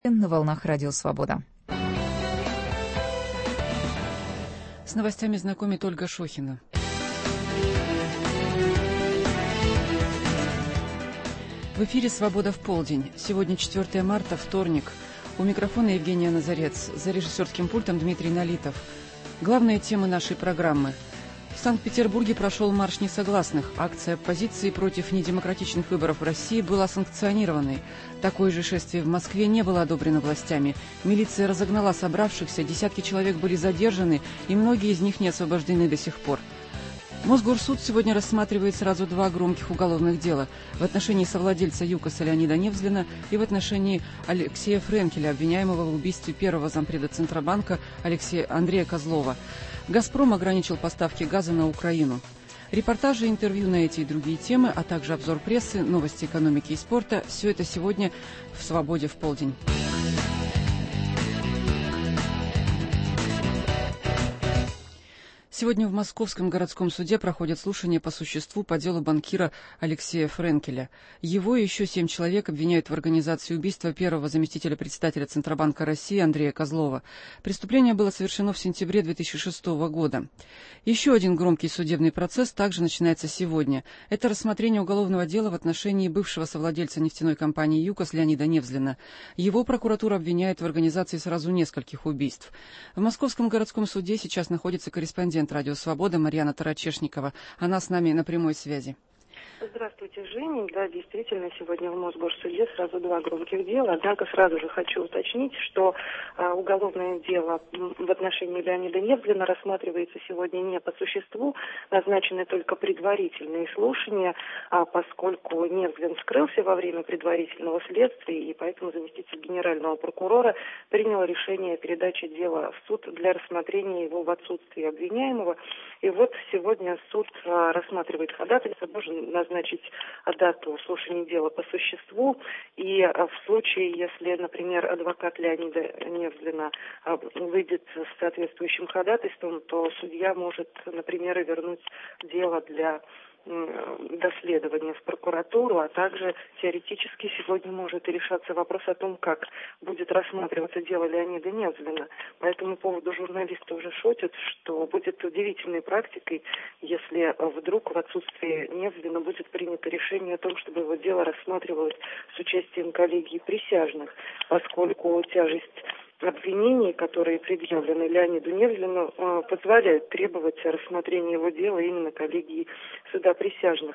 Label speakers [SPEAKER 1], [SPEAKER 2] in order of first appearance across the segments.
[SPEAKER 1] На волнах Радио Свобода.
[SPEAKER 2] С новостями знакомит Ольга Шохина. В эфире «Свобода в полдень». Сегодня 4 марта, вторник. У микрофона Евгения Назарец. За режиссерским пультом Дмитрий Налитов. Главные темы нашей программы. В Санкт-Петербурге прошел марш несогласных. Акция оппозиции против недемократичных выборов в России была санкционированной. Такое же шествие в Москве не было одобрено властями. Милиция разогнала собравшихся, десятки человек были задержаны, и многие из них не освобождены до сих пор. Мосгорсуд сегодня рассматривает сразу два громких уголовных дела в отношении совладельца ЮКОСа Леонида Невзлина и в отношении Алексея Френкеля, обвиняемого в убийстве первого зампреда Центробанка Андрея Козлова. «Газпром» ограничил поставки газа на Украину. Репортажи, интервью на эти и другие темы, а также обзор прессы, новости экономики и спорта – все это сегодня в «Свободе в полдень». Сегодня в Московском городском суде проходят слушания по существу по делу банкира Алексея Френкеля. Его и еще 7 человек обвиняют в организации убийства первого заместителя председателя Центробанка России Андрея Козлова. Преступление было совершено в сентябре 2006 года. Еще один громкий судебный процесс также начинается сегодня. Это рассмотрение уголовного дела в отношении бывшего совладельца нефтяной компании «ЮКОС» Леонида Невзлина. Его прокуратура обвиняет в организации сразу нескольких убийств. В Московском городском суде сейчас находится корреспондент Радио Свобода Марьяна Тарачешникова. Она с нами на прямой связи.
[SPEAKER 3] Здравствуйте, Женя. Да, действительно, сегодня в Мосгорсуде сразу два громких дела. Однако сразу же хочу уточнить, что уголовное дело в отношении Леонида Невзлина рассматривается сегодня не по существу. Назначены только предварительные слушания, поскольку Невзлин скрылся во время предварительного следствия, и поэтому заместитель генерального прокурора принял решение о передаче дела в суд для рассмотрения его в отсутствии обвиняемого. И вот сегодня суд рассматривает ходатайство, должен назначить дату слушания дела по существу, и в случае, если, например, адвокат Леонида Невзлина выйдет с соответствующим ходатайством, то судья может, например, и вернуть дело для доследования в прокуратуру, а также теоретически сегодня может и решаться вопрос о том, как будет рассматриваться дело Леонида Невзлина. По этому поводу журналисты уже шутят, что будет удивительной практикой, если вдруг в отсутствии Невзлина будет принято решение о том, чтобы его дело рассматривалось с участием коллегии присяжных, поскольку тяжесть обвинений, которые предъявлены Леониду Невзлину, позволяют требовать рассмотрения его дела именно коллегии суда присяжных.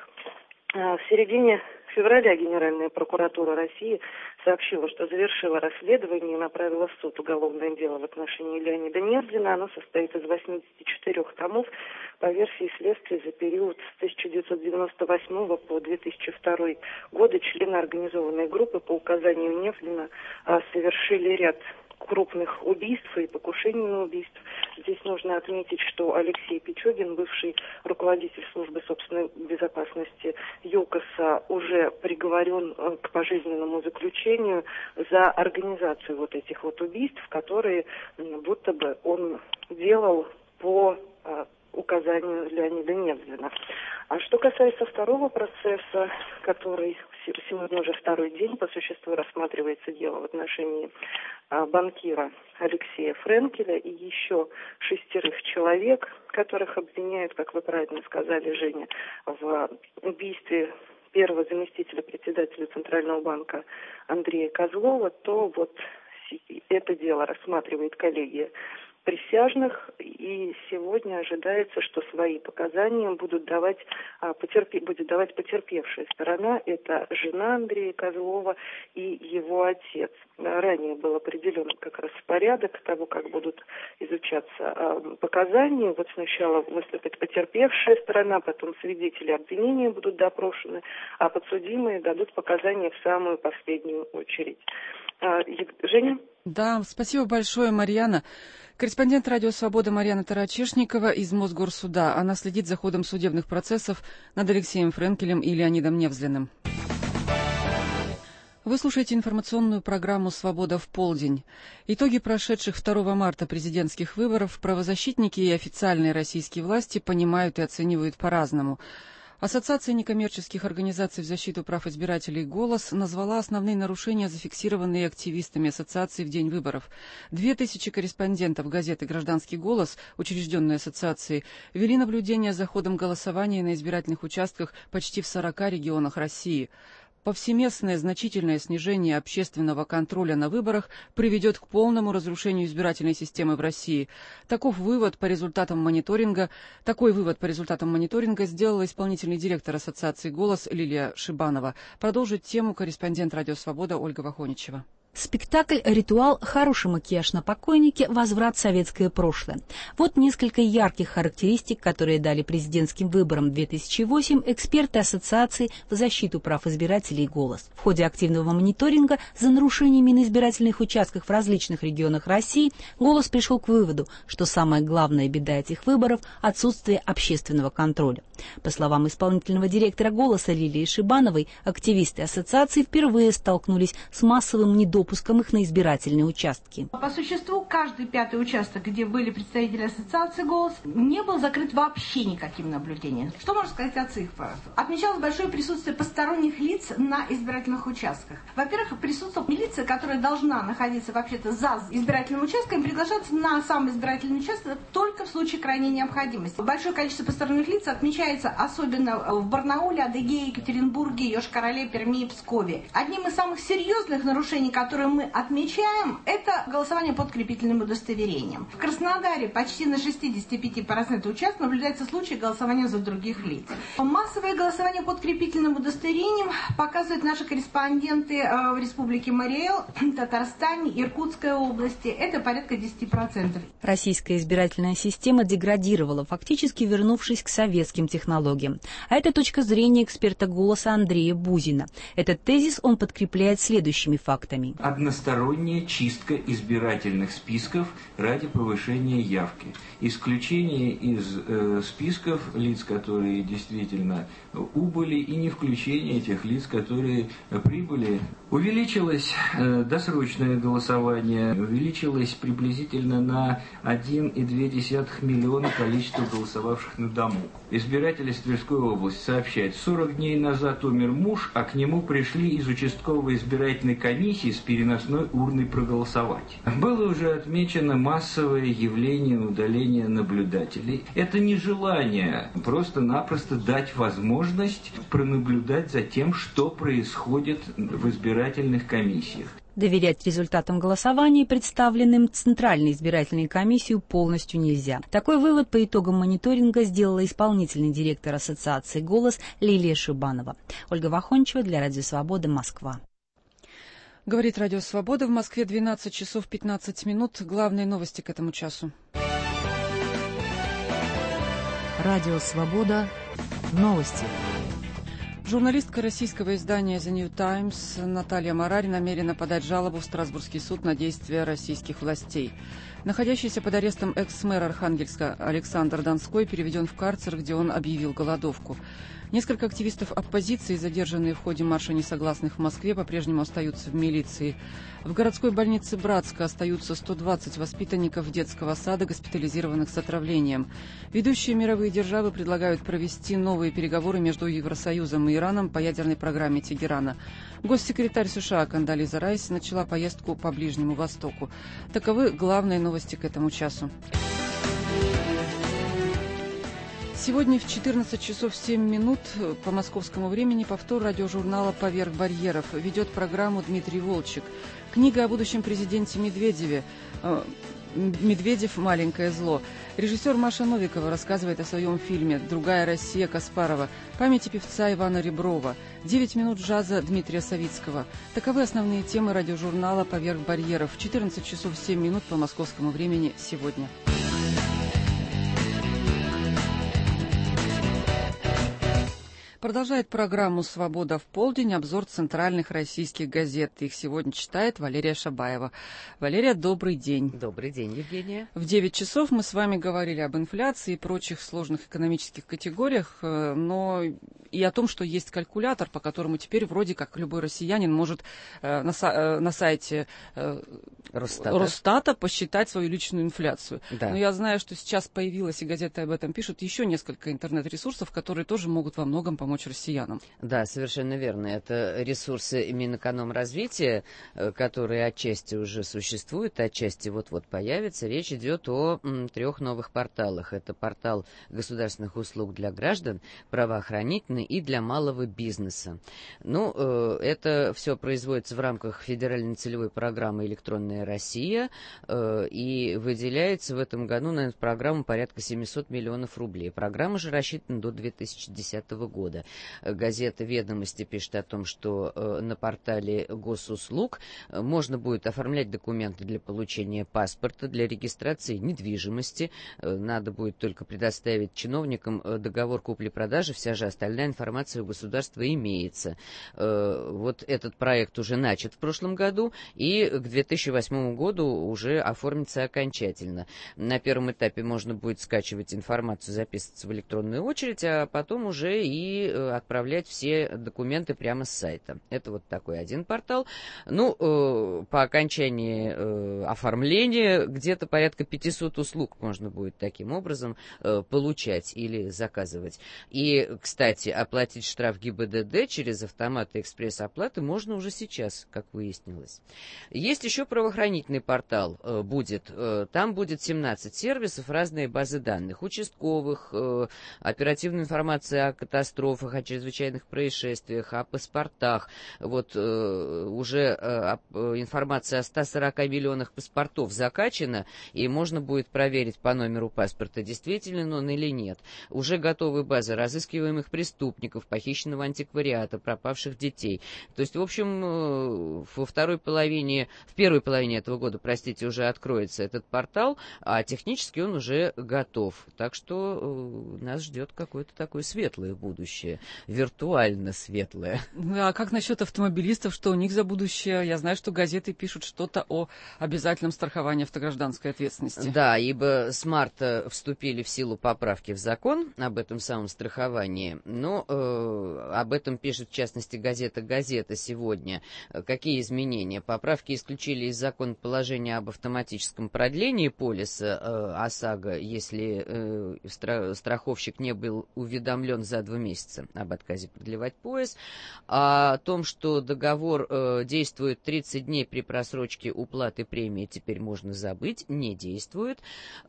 [SPEAKER 3] В середине февраля Генеральная прокуратура России сообщила, что завершила расследование и направила в суд уголовное дело в отношении Леонида Невзлина. Оно состоит из 84 томов по версии следствия за период с 1998 по 2002 годы. Члены организованной группы по указанию Невзлина совершили ряд крупных убийств и покушений на убийств. Здесь нужно отметить, что Алексей Пичугин, бывший руководитель службы собственной безопасности ЮКОСа, уже приговорен к пожизненному заключению за организацию вот этих вот убийств, которые будто бы он делал по указанию Леонида Невзлина. А что касается второго процесса, который сегодня уже второй день по существу рассматривается дело в отношении банкира Алексея Френкеля и еще 6 человек, которых обвиняют, как вы правильно сказали, Женя, в убийстве первого заместителя председателя Центрального банка Андрея Козлова, то вот это дело рассматривает коллегия присяжных, и сегодня ожидается, что свои показания будет давать потерпевшая сторона, это жена Андрея Козлова и его отец. Ранее был определен как раз порядок того, как будут изучаться показания. Вот сначала выступит потерпевшая сторона, потом свидетели обвинения будут допрошены, а подсудимые дадут показания в самую последнюю очередь. Женя?
[SPEAKER 2] Да, спасибо большое, Марьяна. Корреспондент Радио Свобода Марьяна Тарачешникова из Мосгорсуда. Она следит за ходом судебных процессов над Алексеем Френкелем и Леонидом Невзлиным. Вы слушаете информационную программу «Свобода в полдень». Итоги прошедших 2 марта президентских выборов правозащитники и официальные российские власти понимают и оценивают по-разному. Ассоциация некоммерческих организаций в защиту прав избирателей «Голос» назвала основные нарушения, зафиксированные активистами ассоциации в день выборов. 2000 корреспондентов газеты «Гражданский голос», учрежденной ассоциацией, вели наблюдение за ходом голосования на избирательных участках почти в 40 регионах России. Повсеместное значительное снижение общественного контроля на выборах приведет к полному разрушению избирательной системы в России. Такой вывод по результатам мониторинга сделала исполнительный директор ассоциации «Голос» Лилия Шибанова. Продолжит тему корреспондент «Радио Свобода» Ольга Вахоничева.
[SPEAKER 4] Спектакль «Ритуал. Хороший макияж на покойнике. Возврат в советское прошлое». Вот несколько ярких характеристик, которые дали президентским выборам 2008 эксперты Ассоциации в защиту прав избирателей «Голос». В ходе активного мониторинга за нарушениями на избирательных участках в различных регионах России «Голос» пришел к выводу, что самая главная беда этих выборов – отсутствие общественного контроля. По словам исполнительного директора «Голоса» Лилии Шибановой, активисты ассоциации впервые столкнулись с массовым недопуском их на избирательные участки.
[SPEAKER 5] По существу, каждый пятый участок, где были представители ассоциации «Голос», не был закрыт вообще никаким наблюдением. Что можно сказать о цифрах? Отмечалось большое присутствие посторонних лиц на избирательных участках. Во-первых, присутствовала милиция, которая должна находиться вообще-то за избирательным участком, приглашаться на сам избирательный участок только в случае крайней необходимости. Большое количество посторонних лиц отмечается особенно в Барнауле, Адыгее, Екатеринбурге, Йошкар-Оле, Перми и Пскове. Одним из самых серьезных нарушений, которые мы отмечаем, это голосование подкрепительным удостоверением. В Краснодаре почти на 65% участков наблюдается случай голосования за других лиц. Массовое голосование подкрепительным удостоверением показывают наши корреспонденты в Республике Марий-Эл, Татарстане, Иркутской области. Это порядка 10%.
[SPEAKER 4] Российская избирательная система деградировала, фактически вернувшись к советским технологиям. А это точка зрения эксперта «Голоса» Андрея Бузина. Этот тезис он подкрепляет следующими фактами.
[SPEAKER 6] Односторонняя чистка избирательных списков ради повышения явки. Исключение из списков лиц, которые действительно убыли, и не включение тех лиц, которые прибыли. Увеличилось досрочное голосование, увеличилось приблизительно на 1,2 миллиона количество голосовавших на дому. Избиратели из Тверской области сообщают, 40 дней назад умер муж, а к нему пришли из участковой избирательной комиссии с переносной урной проголосовать. Было уже отмечено массовое явление удаления наблюдателей. Это не желание просто-напросто дать возможность пронаблюдать за тем, что происходит в избирательных комиссиях.
[SPEAKER 4] Доверять результатам голосования, представленным Центральной избирательной комиссией, полностью нельзя. Такой вывод по итогам мониторинга сделала исполнительный директор Ассоциации «Голос» Лилия Шибанова. Ольга Вахоничева для Радио Свобода, Москва.
[SPEAKER 2] Говорит Радио Свобода. В Москве 12 часов 15 минут. Главные новости к этому часу.
[SPEAKER 1] Радио Свобода. Новости.
[SPEAKER 2] Журналистка российского издания «The New Times» Наталья Марари намерена подать жалобу в Страсбургский суд на действия российских властей. Находящийся под арестом экс-мэр Архангельска Александр Донской переведен в карцер, где он объявил голодовку. Несколько активистов оппозиции, задержанные в ходе марша несогласных в Москве, по-прежнему остаются в милиции. В городской больнице Братска остаются 120 воспитанников детского сада, госпитализированных с отравлением. Ведущие мировые державы предлагают провести новые переговоры между Евросоюзом и Ираном по ядерной программе Тегерана. Госсекретарь США Кондолиза Райс начала поездку по Ближнему Востоку. Таковы главные новости к этому часу. Сегодня в 14 часов 7 минут по московскому времени повтор радиожурнала «Поверх барьеров». Ведет программу Дмитрий Волчек. Книга о будущем президенте Медведеве. «Медведев. Маленькое зло». Режиссер Маша Новикова рассказывает о своем фильме «Другая Россия» Каспарова, памяти певца Ивана Реброва, 9 минут джаза Дмитрия Савицкого. Таковы основные темы радиожурнала «Поверх барьеров». 14 часов 7 минут по московскому времени сегодня. Продолжает программу «Свобода в полдень» обзор центральных российских газет. Их сегодня читает Валерия Шабаева. Валерия, добрый день.
[SPEAKER 7] Добрый день, Евгения.
[SPEAKER 2] В 9 часов мы с вами говорили об инфляции и прочих сложных экономических категориях, но и о том, что есть калькулятор, по которому теперь вроде как любой россиянин может на сайте Росстата посчитать свою личную инфляцию.
[SPEAKER 7] Да.
[SPEAKER 2] Но я знаю, что сейчас появилась, и газеты об этом пишут, еще несколько интернет-ресурсов, которые тоже могут во многом помочь россиянам.
[SPEAKER 7] Да, совершенно верно. Это ресурсы Минэкономразвития, которые отчасти уже существуют, отчасти вот-вот появятся. Речь идет о 3 новых порталах. Это портал государственных услуг для граждан, правоохранительный и для малого бизнеса. Ну, это все производится в рамках федеральной целевой программы «Электронная Россия», и выделяется в этом году на эту программу порядка 700 миллионов рублей. Программа же рассчитана до 2010 года. Газета «Ведомости» пишет о том, что на портале госуслуг можно будет оформлять документы для получения паспорта, для регистрации недвижимости. Надо будет только предоставить чиновникам договор купли-продажи, вся же остальная информация у государства имеется. Вот этот проект уже начат в прошлом году, и к 2008 году уже оформится окончательно. На первом этапе можно будет скачивать информацию, записываться в электронную очередь, а потом уже и отправлять все документы прямо с сайта. Это вот такой один портал. Ну, по окончании оформления где-то порядка 500 услуг можно будет таким образом получать или заказывать. И, кстати, оплатить штраф ГИБДД через автоматы экспресс-оплаты можно уже сейчас, как выяснилось. Есть еще правоохранительный портал будет. Там будет 17 сервисов, разные базы данных, участковых, оперативная информация о катастрофах, о чрезвычайных происшествиях, о паспортах. Вот уже информация о 140 миллионах паспортов закачана, и можно будет проверить по номеру паспорта, действителен он или нет. Уже готовы базы разыскиваемых преступников, похищенного антиквариата, пропавших детей. То есть, в общем, в первой половине этого года, уже откроется этот портал, а технически он уже готов. Так что нас ждет какое-то такое светлое будущее, виртуально светлое.
[SPEAKER 2] А как насчет автомобилистов, что у них за будущее? Я знаю, что газеты пишут что-то о обязательном страховании автогражданской ответственности.
[SPEAKER 7] Да, ибо с марта вступили в силу поправки в закон об этом самом страховании, но об этом пишет в частности газета «Газета» сегодня. Какие изменения? Поправки исключили из закона положение об автоматическом продлении полиса ОСАГО, если страховщик не был уведомлен за 2 месяца об отказе продлевать пояс, а о том, что договор действует 30 дней при просрочке уплаты премии, теперь можно забыть, не действует.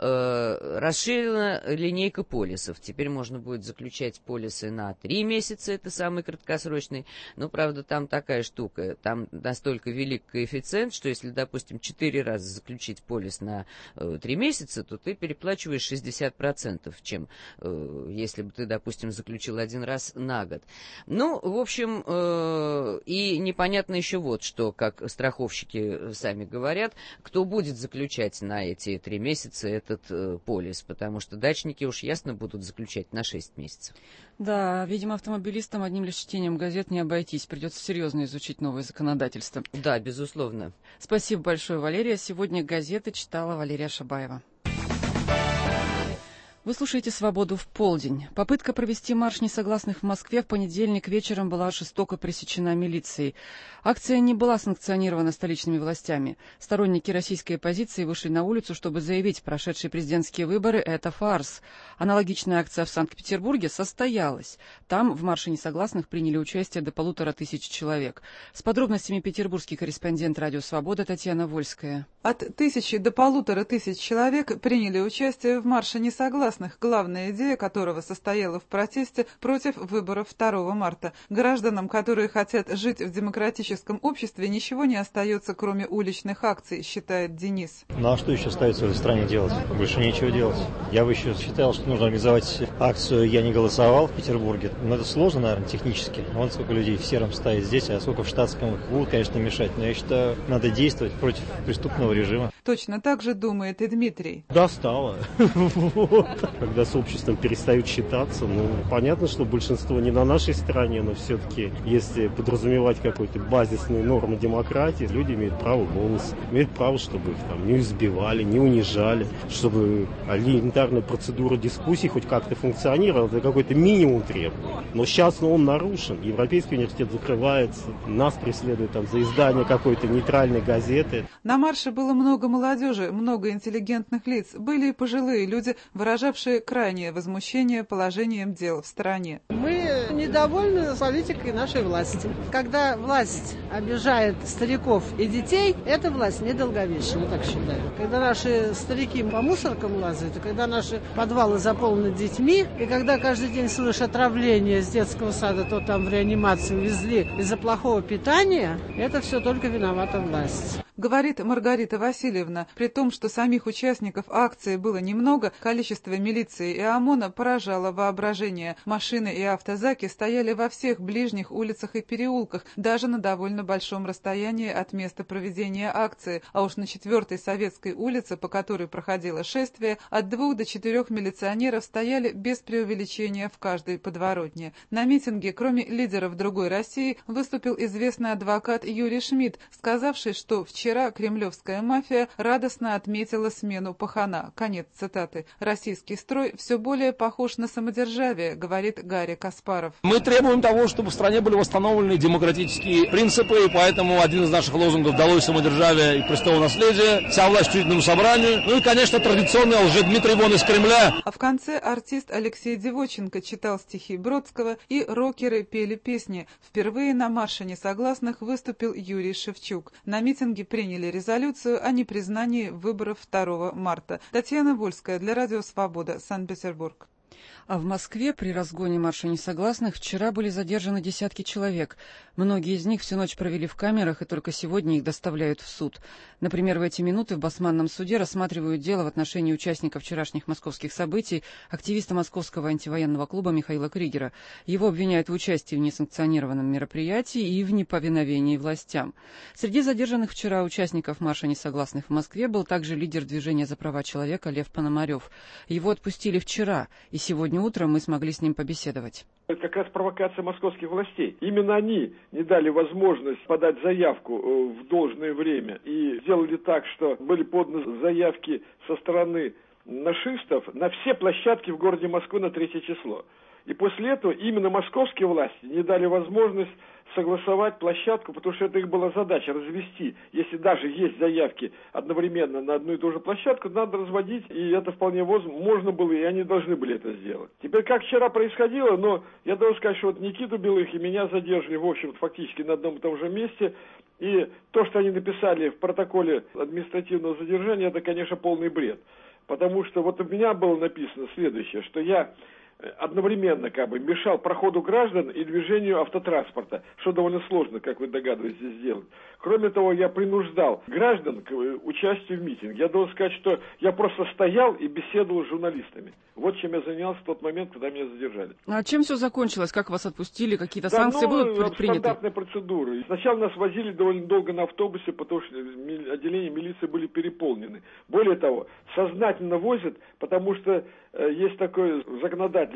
[SPEAKER 7] Расширена линейка полисов. Теперь можно будет заключать полисы на 3 месяца, это самый краткосрочный. Но, правда, там такая штука, там настолько велик коэффициент, что если, допустим, 4 раза заключить полис на 3 месяца, то ты переплачиваешь 60%, чем если бы ты, допустим, заключил 1 раз на год. Ну, в общем, и непонятно еще вот что, как страховщики сами говорят, кто будет заключать на эти 3 месяца этот полис, потому что дачники уж ясно будут заключать на 6 месяцев.
[SPEAKER 2] Да, видимо, автомобилистам одним лишь чтением газет не обойтись. Придется серьезно изучить новое законодательство.
[SPEAKER 7] Да, безусловно.
[SPEAKER 2] Спасибо большое, Валерия. Сегодня газеты читала Валерия Шабаева. Вы слушаете «Свободу в полдень». Попытка провести марш несогласных в Москве в понедельник вечером была жестоко пресечена милицией. Акция не была санкционирована столичными властями. Сторонники российской оппозиции вышли на улицу, чтобы заявить, прошедшие президентские выборы – это фарс. Аналогичная акция в Санкт-Петербурге состоялась. Там в марше несогласных приняли участие до 1500 человек. С подробностями петербургский корреспондент «Радио Свобода» Татьяна Вольская.
[SPEAKER 8] От 1000 до 1500 человек приняли участие в марше несогласных, главная идея которого состояла в протесте против выборов 2 марта. Гражданам, которые хотят жить в демократическом обществе, ничего не остается, кроме уличных акций, считает Денис.
[SPEAKER 9] Ну а что еще остается в этой стране делать? Больше нечего делать. Я бы еще считал, что нужно организовать акцию «Я не голосовал» в Петербурге. Но это сложно, наверное, технически. Вон сколько людей в сером стоит здесь, а сколько в штатском. Будут, конечно, мешать. Но я считаю, надо действовать против преступного режима.
[SPEAKER 8] Точно так же думает и Дмитрий.
[SPEAKER 10] Достало. Когда с обществом перестают считаться, понятно, что большинство не на нашей стороне, но все-таки, если подразумевать какой-то базисные нормы демократии, люди имеют право голоса, имеют право, чтобы их там не избивали, не унижали, чтобы элементарная процедура дискуссий хоть как-то функционировала, это какой-то минимум требует. Но сейчас он нарушен. Европейский университет закрывается, нас преследуют там за издание какой-то нейтральной газеты.
[SPEAKER 8] На марше было много молодежи, много интеллигентных лиц. Были и пожилые люди, выражавшие крайнее возмущение положением дел в стране.
[SPEAKER 11] Мы недовольны политикой нашей власти. Когда власть обижает стариков и детей, эта власть недолговечна, я так считаю. Когда наши старики по мусоркам лазают, и когда наши подвалы заполнены детьми, и когда каждый день слышишь отравление с детского сада, то там в реанимацию везли из-за плохого питания, это все только виновата власть.
[SPEAKER 8] Говорит Маргарита Васильевна, при том, что самих участников акции было немного, количество милиции и ОМОНа поражало воображение. Машины и автозаки стояли во всех ближних улицах и переулках, даже на довольно большом расстоянии от места проведения акции. А уж на 4-й Советской улице, по которой проходило шествие, от 2 до 4 милиционеров стояли без преувеличения в каждой подворотне. На митинге, кроме лидеров другой России, выступил известный адвокат Юрий Шмидт, сказавший, что вчера кремлевская мафия радостно отметила смену пахана. Конец цитаты. Российский строй все более похож на самодержавие, говорит Гарри Каспаров.
[SPEAKER 12] Мы требуем того, чтобы в стране были восстановлены демократические принципы, и поэтому один из наших лозунгов «Долой самодержавие и престолонаследие», «Вся власть учредительному собранию», ну и, конечно, традиционный Лжедмитрий вон из Кремля.
[SPEAKER 8] А в конце артист Алексей Девоченко читал стихи Бродского, и рокеры пели песни. Впервые на марше несогласных выступил Юрий Шевчук. На митинге приняли резолюцию о непризнании выборов 2 марта. Татьяна Вольская для Радио Свобода, Санкт-Петербург.
[SPEAKER 2] А в Москве при разгоне марша несогласных вчера были задержаны десятки человек. Многие из них всю ночь провели в камерах, и только сегодня их доставляют в суд. Например, в эти минуты в Басманном суде рассматривают дело в отношении участника вчерашних московских событий, активиста Московского антивоенного клуба Михаила Кригера. Его обвиняют в участии в несанкционированном мероприятии и в неповиновении властям. Среди задержанных вчера участников марша несогласных в Москве был также лидер движения за права человека Лев Пономарев. Его отпустили вчера, и сегодня утром мы смогли с ним побеседовать.
[SPEAKER 13] Это как раз провокация московских властей. Именно они не дали возможность подать заявку в должное время и сделали так, что были поданы заявки со стороны нашистов на все площадки в городе Москвы на 3 число. И после этого именно московские власти не дали возможность согласовать площадку, потому что это их была задача развести. Если даже есть заявки одновременно на одну и ту же площадку, надо разводить, и это вполне можно было, и они должны были это сделать. Теперь, как вчера происходило, но я должен сказать, что вот Никиту Белых и меня задержали, в общем, фактически на одном и том же месте, и то, что они написали в протоколе административного задержания, это, конечно, полный бред. Потому что вот у меня было написано следующее, что я одновременно мешал проходу граждан и движению автотранспорта, что довольно сложно, как вы догадываетесь, сделать. Кроме того, я принуждал граждан к участию в митинге. Я должен сказать, что я просто стоял и беседовал с журналистами. Вот чем я занялся в тот момент, когда меня задержали.
[SPEAKER 2] А чем все закончилось? Как вас отпустили? Какие-то санкции будут предприняты?
[SPEAKER 13] Стандартная процедура. Сначала нас возили довольно долго на автобусе, потому что отделения милиции были переполнены. Более того, сознательно возят, потому что есть такое законодательство.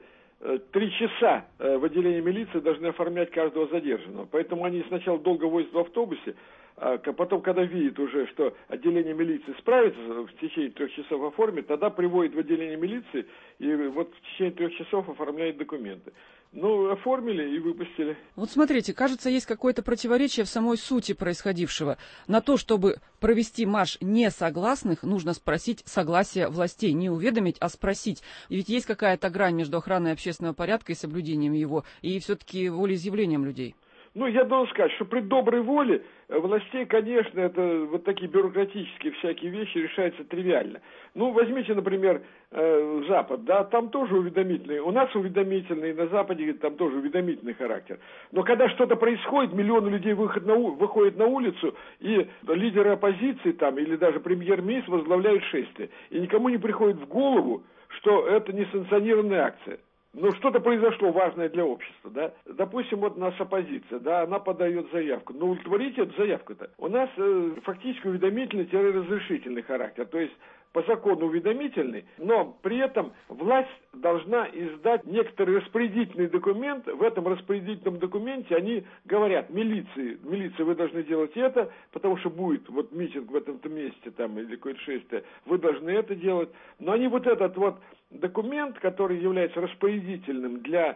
[SPEAKER 13] 3 часа в отделении милиции должны оформлять каждого задержанного. Поэтому они сначала долго возят в автобусе, а потом, когда видят уже, что отделение милиции справится в течение 3 часов оформить, тогда приводят в отделение милиции и вот в течение 3 часов оформляют документы. Ну, оформили и выпустили.
[SPEAKER 2] Вот смотрите, кажется, есть какое-то противоречие в самой сути происходившего. На то, чтобы провести марш несогласных, нужно спросить согласие властей. Не уведомить, а спросить. И ведь есть какая-то грань между охраной общественного порядка и соблюдением его, и все-таки волеизъявлением людей.
[SPEAKER 13] Ну, я должен сказать, что при доброй воле властей, конечно, это вот такие бюрократические всякие вещи решаются тривиально. Ну, возьмите, например, Запад, да, там тоже уведомительный. У нас уведомительный, на Западе там тоже уведомительный характер. Но когда что-то происходит, миллионы людей выходят на улицу, и лидеры оппозиции там, или даже премьер-министр возглавляют шествие. И никому не приходит в голову, что это несанкционированная акция. что-то произошло важное для общества, да. Допустим, вот у нас оппозиция, да, она подает заявку. Но удовлетворите эту заявку-то. У нас фактически уведомительный-разрешительный характер, то есть по закону уведомительный, но при этом власть должна издать некоторый распорядительный документ. В этом распорядительном документе они говорят милиции, вы должны делать это, потому что будет вот митинг в этом-то месте там или какое-то шествие, вы должны это делать. Но они вот этот вот документ, который является распорядительным для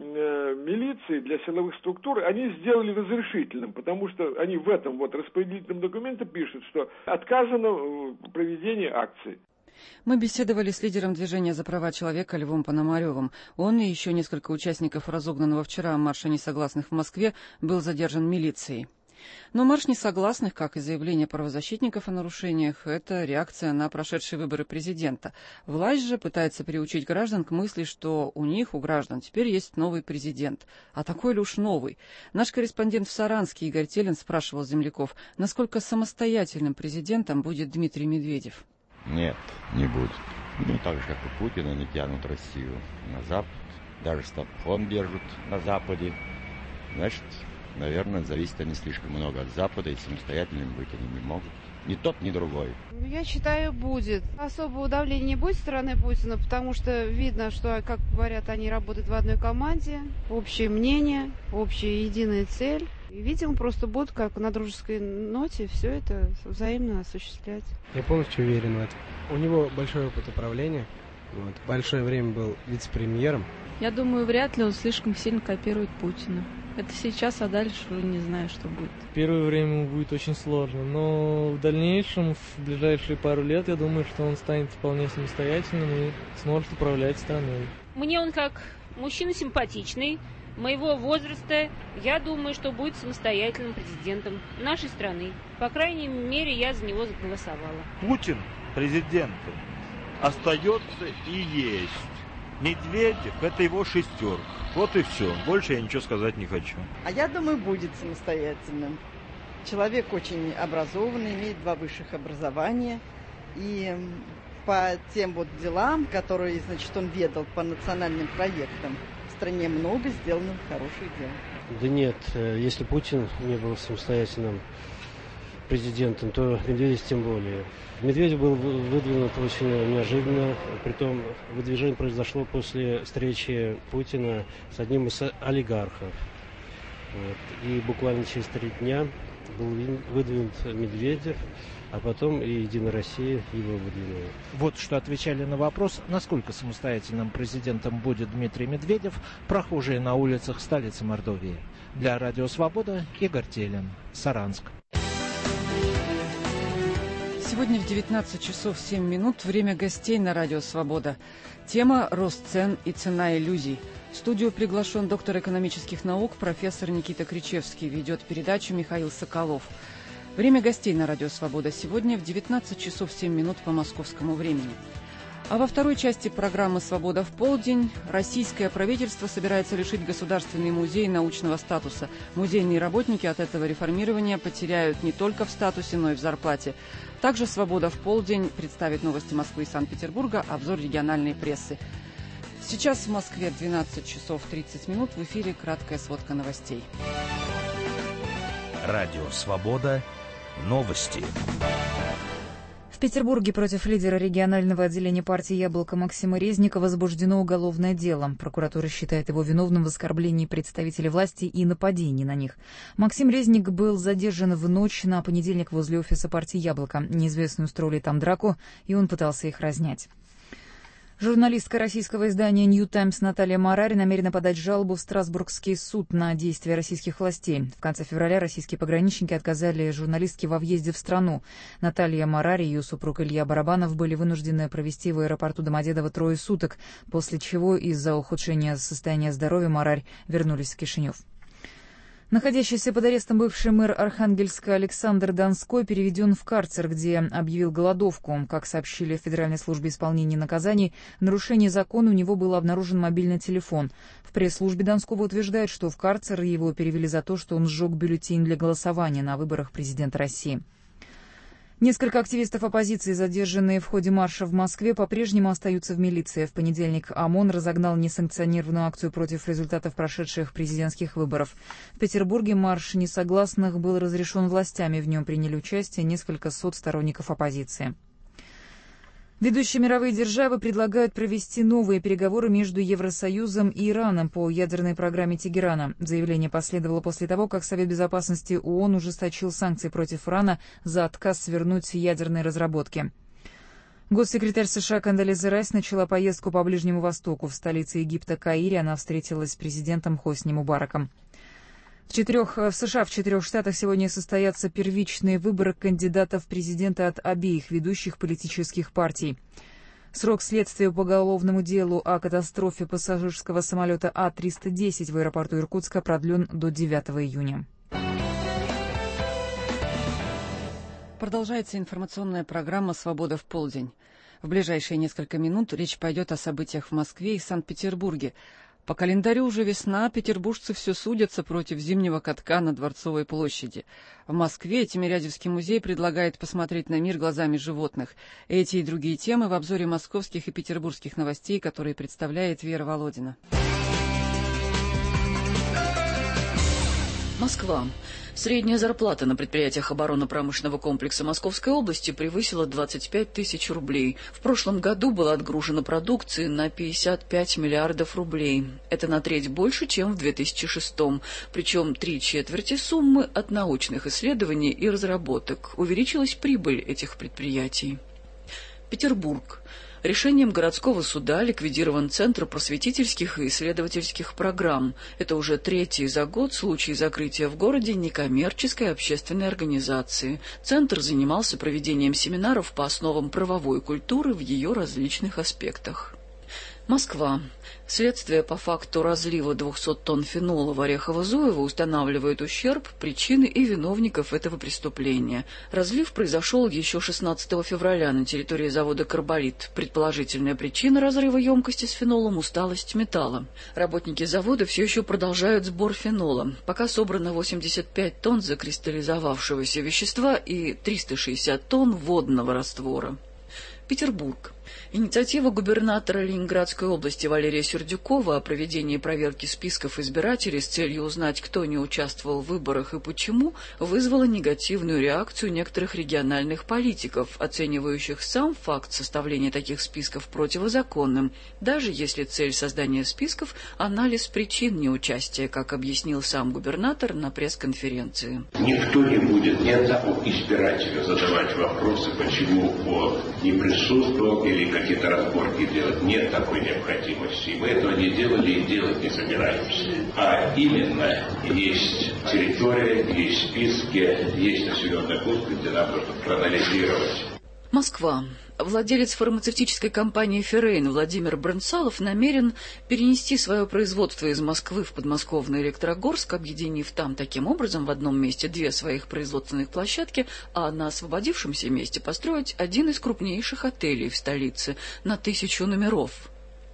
[SPEAKER 13] милиции, для силовых структур, они сделали разрешительным, потому что они в этом вот распорядительном документе пишут, что отказано в проведении акции.
[SPEAKER 2] Мы беседовали с лидером движения за права человека Львом Пономаревым. Он и еще несколько участников разогнанного вчера марша несогласных в Москве был задержан милицией. Но марш несогласных, как и заявление правозащитников о нарушениях, это реакция на прошедшие выборы президента. Власть же пытается приучить граждан к мысли, что у них, у граждан, теперь есть новый президент. А такой ли уж новый? Наш корреспондент в Саранске Игорь Телин спрашивал земляков, насколько самостоятельным президентом будет Дмитрий Медведев.
[SPEAKER 14] Нет, не будет. Так же, как и Путин, они тянут Россию на Запад. Даже стопфонд держат на Западе. Значит, наверное, зависит они слишком много от Запада, и самостоятельным быть они не могут. Ни тот, ни другой.
[SPEAKER 15] Я считаю, будет. Особого давления не будет со стороны Путина, потому что видно, что, как говорят, они работают в одной команде, общее мнение, общая единая цель. И, видимо, просто будут как на дружеской ноте все это взаимно осуществлять.
[SPEAKER 16] Я полностью уверен в этом. У него большой опыт управления, большое время был вице-премьером.
[SPEAKER 17] Я думаю, вряд ли он слишком сильно копирует Путина. Это сейчас, а дальше не знаю, что будет.
[SPEAKER 18] Первое время будет очень сложно, но в дальнейшем, в ближайшие пару лет, я думаю, что он станет вполне самостоятельным и сможет управлять страной.
[SPEAKER 19] Мне он как мужчина симпатичный, моего возраста, я думаю, что будет самостоятельным президентом нашей страны. По крайней мере, я за него голосовала.
[SPEAKER 20] Путин президентом остается и есть. Медведев – это его шестерка. Вот и все. Больше я ничего сказать не хочу.
[SPEAKER 21] А я думаю, будет самостоятельным. Человек очень образованный, имеет 2 высших образования. И по тем вот делам, которые, значит, он ведал по национальным проектам, в стране много сделано хороших дел.
[SPEAKER 9] Да нет, если Путин не был самостоятельным президентом, то Медведев тем более. Медведев был выдвинут очень неожиданно, притом выдвижение произошло после встречи Путина с одним из олигархов. И буквально через 3 дня был выдвинут Медведев, а потом и «Единая Россия» его выдвинула.
[SPEAKER 22] Вот что отвечали на вопрос, насколько самостоятельным президентом будет Дмитрий Медведев, прохожие на улицах столицы Мордовии. Для Радио Свобода Игорь Телин, Саранск.
[SPEAKER 2] Сегодня в 19 часов 7 минут время гостей на Радио Свобода. Тема «Рост цен и цена иллюзий». В студию приглашен доктор экономических наук, профессор Никита Кричевский. Ведет передачу Михаил Соколов. Время гостей на Радио Свобода сегодня в 19 часов 7 минут по московскому времени. А во второй части программы «Свобода в полдень» российское правительство собирается лишить Государственный музей научного статуса. Музейные работники от этого реформирования потеряют не только в статусе, но и в зарплате. Также «Свобода в полдень» представит новости Москвы и Санкт-Петербурга, обзор региональной прессы. Сейчас в Москве 12 часов 30 минут. В эфире краткая сводка новостей.
[SPEAKER 23] Радио «Свобода». Новости.
[SPEAKER 1] В Петербурге против лидера регионального отделения партии «Яблоко» Максима Резника возбуждено уголовное дело. Прокуратура считает его виновным в оскорблении представителей власти и нападении на них. Максим Резник был задержан в ночь на понедельник возле офиса партии «Яблоко». Неизвестные устроили там драку, и он пытался их разнять. Журналистка российского издания «Нью Таймс» Наталья Марари намерена подать жалобу в Страсбургский суд на действия российских властей. В конце февраля российские пограничники отказали журналистке во въезде в страну. Наталья Марари и ее супруг Илья Барабанов были вынуждены провести в аэропорту Домодедово 3 суток, после чего из-за ухудшения состояния здоровья Марарь вернулись в Кишинев. Находящийся под арестом бывший мэр Архангельска Александр Донской переведен в карцер, где объявил голодовку. Как сообщили в Федеральной службе исполнения наказаний, в нарушении закона у него был обнаружен мобильный телефон. В пресс-службе Донского утверждают, что в карцер его перевели за то, что он сжег бюллетень для голосования на выборах президента России. Несколько активистов оппозиции, задержанные в ходе марша в Москве, по-прежнему остаются в милиции. В понедельник ОМОН разогнал несанкционированную акцию против результатов прошедших президентских выборов. В Петербурге марш несогласных был разрешен властями. В нем приняли участие несколько сот сторонников оппозиции. Ведущие мировые державы предлагают провести новые переговоры между Евросоюзом и Ираном по ядерной программе Тегерана. Заявление последовало после того, как Совет Безопасности ООН ужесточил санкции против Ирана за отказ свернуть ядерные разработки. Госсекретарь США Кондолиза Райс начала поездку по Ближнему Востоку. В столице Египта Каире она встретилась с президентом Хосни Мубараком. В США в 4 штатах сегодня состоятся первичные выборы кандидатов в президенты от обеих ведущих политических партий. Срок следствия по уголовному делу о катастрофе пассажирского самолета А-310 в аэропорту Иркутска продлен до 9 июня.
[SPEAKER 2] Продолжается информационная программа «Свобода в полдень». В ближайшие несколько минут речь пойдет о событиях в Москве и Санкт-Петербурге. По календарю уже весна, петербуржцы все судятся против зимнего катка на Дворцовой площади. В Москве Тимирязевский музей предлагает посмотреть на мир глазами животных. Эти и другие темы в обзоре московских и петербургских новостей, которые представляет Вера Володина.
[SPEAKER 3] Москва. Средняя зарплата на предприятиях оборонно-промышленного комплекса Московской области превысила 25 тысяч рублей. В прошлом году было отгружено продукции на 55 миллиардов рублей. Это на треть больше, чем в 2006. Причем 3/4 суммы от научных исследований и разработок. Увеличилась прибыль этих предприятий. Петербург. Решением городского суда ликвидирован Центр просветительских и исследовательских программ. Это уже 3-й за год случай закрытия в городе некоммерческой общественной организации. Центр занимался проведением семинаров по основам правовой культуры в ее различных аспектах. Москва. Следствие по факту разлива 200 тонн фенола в Орехово-Зуево устанавливает ущерб, причины и виновников этого преступления. Разлив произошел еще 16 февраля на территории завода «Карболит». Предположительная причина разрыва емкости с фенолом – усталость металла. Работники завода все еще продолжают сбор фенола. Пока собрано 85 тонн закристаллизовавшегося вещества и 360 тонн водного раствора. Петербург. Инициатива губернатора Ленинградской области Валерия Сердюкова о проведении проверки списков избирателей с целью узнать, кто не участвовал в выборах и почему, вызвала негативную реакцию некоторых региональных политиков, оценивающих сам факт составления таких списков противозаконным, даже если цель создания списков – анализ причин неучастия, как объяснил сам губернатор на пресс-конференции.
[SPEAKER 5] Никто не будет ни одному избирателю задавать вопросы, почему он не присутствовал или какие-то разборки делать. Нет такой необходимости. Мы этого не делали и делать не собираемся. А именно, есть территория, есть списки, есть населенные пункты, где нам нужно проанализировать.
[SPEAKER 3] Москва. Владелец фармацевтической компании «Феррейн» Владимир Брынцалов намерен перенести свое производство из Москвы в подмосковный Электрогорск, объединив там таким образом в одном месте 2 своих производственных площадки, а на освободившемся месте построить один из крупнейших отелей в столице на 1000 номеров.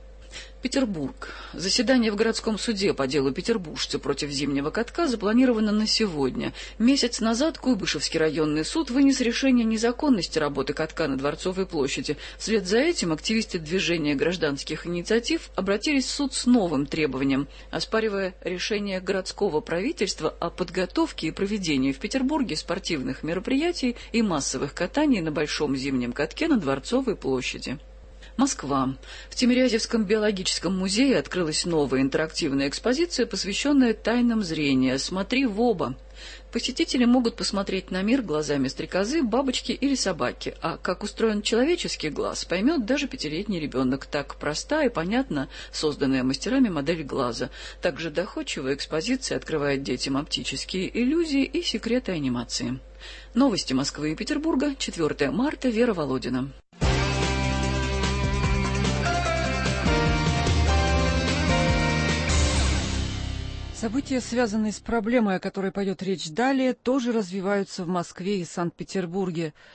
[SPEAKER 3] Петербург. Заседание в городском суде по делу петербуржца против зимнего катка запланировано на сегодня. Месяц назад Куйбышевский районный суд вынес решение о незаконности работы катка на Дворцовой площади. Вслед за этим активисты движения гражданских инициатив обратились в суд с новым требованием, оспаривая решение городского правительства о подготовке и проведении в Петербурге спортивных мероприятий и массовых катаний на большом зимнем катке на Дворцовой площади. Москва. В Тимирязевском биологическом музее открылась новая интерактивная экспозиция, посвященная тайнам зрения «Смотри в оба». Посетители могут посмотреть на мир глазами стрекозы, бабочки или собаки, а как устроен человеческий глаз, поймет даже 5-летний ребенок. Так проста и понятна созданная мастерами модель глаза. Также доходчивая экспозиция открывает детям оптические иллюзии и секреты анимации. Новости Москвы и Петербурга, 4 марта, Вера Володина.
[SPEAKER 2] События, связанные с проблемой, о которой пойдет речь далее, тоже развиваются в Москве и Санкт-Петербурге.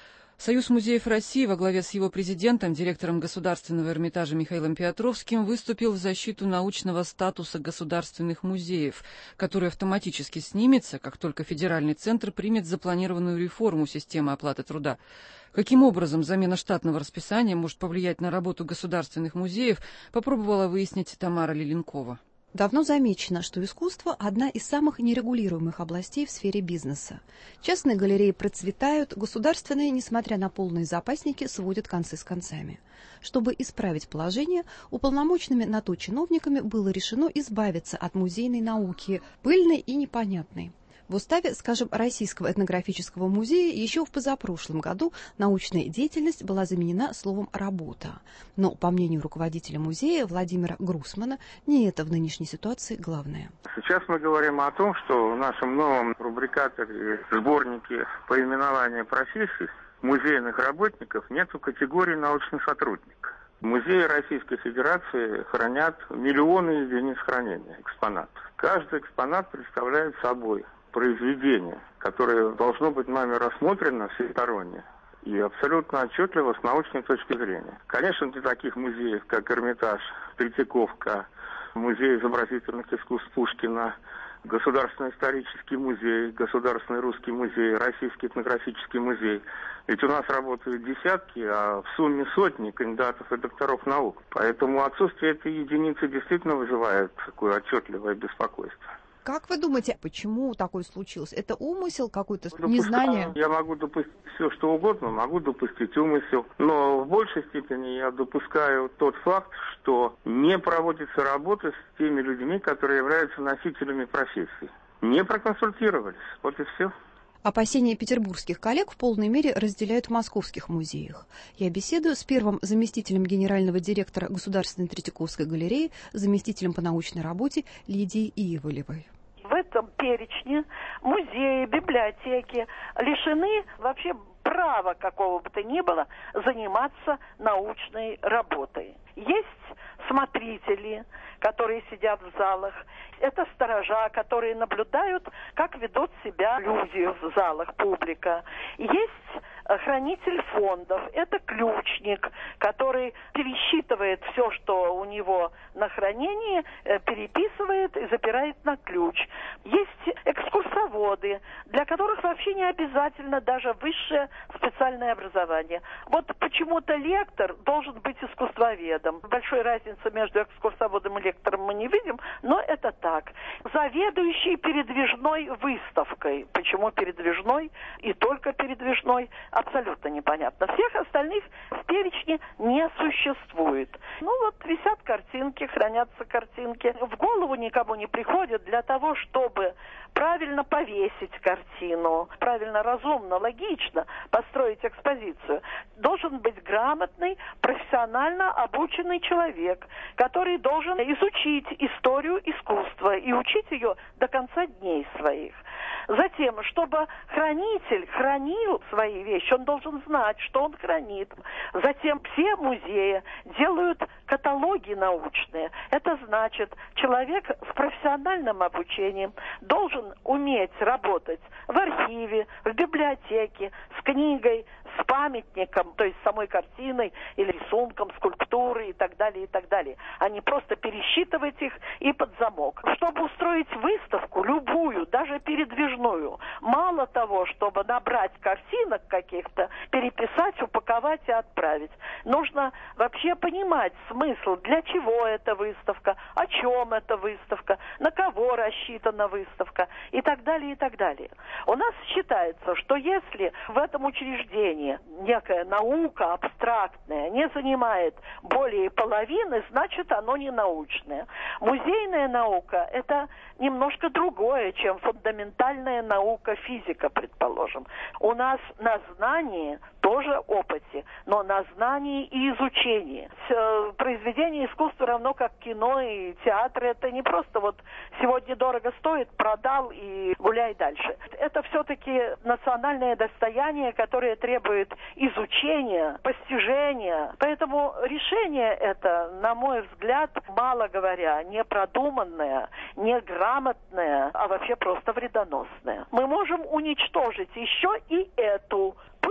[SPEAKER 2] Союз музеев России во главе с его президентом, директором Государственного Эрмитажа Михаилом Петровским, выступил в защиту научного статуса государственных музеев, который автоматически снимется, как только федеральный центр примет запланированную реформу системы оплаты труда. Каким образом замена штатного расписания может повлиять на работу государственных музеев, попробовала выяснить Тамара Лиленкова.
[SPEAKER 4] Давно замечено, что искусство – одна из самых нерегулируемых областей в сфере бизнеса. Частные галереи процветают, государственные, несмотря на полные запасники, сводят концы с концами. Чтобы исправить положение, уполномоченными на то чиновниками было решено избавиться от музейной науки, пыльной и непонятной. В уставе, скажем, Российского этнографического музея еще в позапрошлом году научная деятельность была заменена словом «работа». Но, по мнению руководителя музея Владимира Грусмана, не это в нынешней ситуации главное.
[SPEAKER 6] Сейчас мы говорим о том, что в нашем новом рубрикаторе, сборнике поименования профессий музейных работников нету категории научный сотрудник. Музеи Российской Федерации хранят миллионы единиц хранения экспонатов. Каждый экспонат представляет собой произведение, которое должно быть нами рассмотрено всесторонне и абсолютно отчетливо с научной точки зрения. Конечно, для таких музеев, как Эрмитаж, Третьяковка, Музей изобразительных искусств Пушкина, Государственный исторический музей, Государственный русский музей, Российский этнографический музей. Ведь у нас работают десятки, а в сумме сотни кандидатов и докторов наук. Поэтому отсутствие этой единицы действительно вызывает такое отчетливое беспокойство.
[SPEAKER 4] Как вы думаете, почему такое случилось? Это умысел какой-то, незнание?
[SPEAKER 6] Я могу допустить все, что угодно, могу допустить умысел, но в большей степени я допускаю тот факт, что не проводится работа с теми людьми, которые являются носителями профессии. Не проконсультировались, вот и все.
[SPEAKER 4] Опасения петербургских коллег в полной мере разделяют в московских музеях. Я беседую с первым заместителем генерального директора Государственной Третьяковской галереи, заместителем по научной работе Лидией Иволевой.
[SPEAKER 7] В этом перечне музеи, библиотеки лишены вообще права какого бы то ни было заниматься научной работой. Есть смотрители, которые сидят в залах, это сторожа, которые наблюдают, как ведут себя люди в залах, публика. Есть хранитель фондов, это ключник, который пересчитывает все, что у него на хранении, переписывает и запирает на ключ. Есть экскурсоводы, для которых вообще не обязательно даже высшее специальное образование. Вот почему-то лектор должен быть искусствоведом. Большой разницы между экскурсоводом и лектором мы не видим, но это так. Заведующий передвижной выставкой. Почему передвижной и только передвижной? Абсолютно непонятно. Всех остальных в перечне не существует. Ну вот висят картинки, хранятся картинки. В голову никому не приходит для того, чтобы правильно повесить картину, правильно, разумно, логично построить экспозицию. Должен быть грамотный, профессионально обученный человек, который должен изучить историю искусства и учить ее до конца дней своих. Затем, чтобы хранитель хранил свои вещи, он должен знать, что он хранит. Затем все музеи делают каталоги научные. Это значит, человек с профессиональным обучением должен уметь работать в архиве, в библиотеке, с книгой, с памятником, то есть самой картиной или рисунком, скульптурой и так далее, а не просто пересчитывать их и под замок. Чтобы устроить выставку, любую, даже передвижную, мало того, чтобы набрать картинок каких-то, переписать, упаковать и отправить. Нужно вообще понимать смысл, для чего эта выставка, о чем эта выставка, на кого рассчитана выставка и так далее, и так далее. У нас считается, что если в этом учреждении некая наука абстрактная не занимает более половины, значит, оно не научное. Музейная наука – это немножко другое, чем фундаментальная наука физика, предположим. У нас на знании тоже опыте, но на знании и изучении. Произведение искусства равно как кино и театр. Это не просто вот сегодня дорого стоит, продал и гуляй дальше. Это все-таки национальное достояние, которое требует изучения, постижения. Поэтому решение это, на мой взгляд, мало говоря, не продуманное, не грамотное, а вообще просто вредоносное. Мы можем уничтожить еще и эту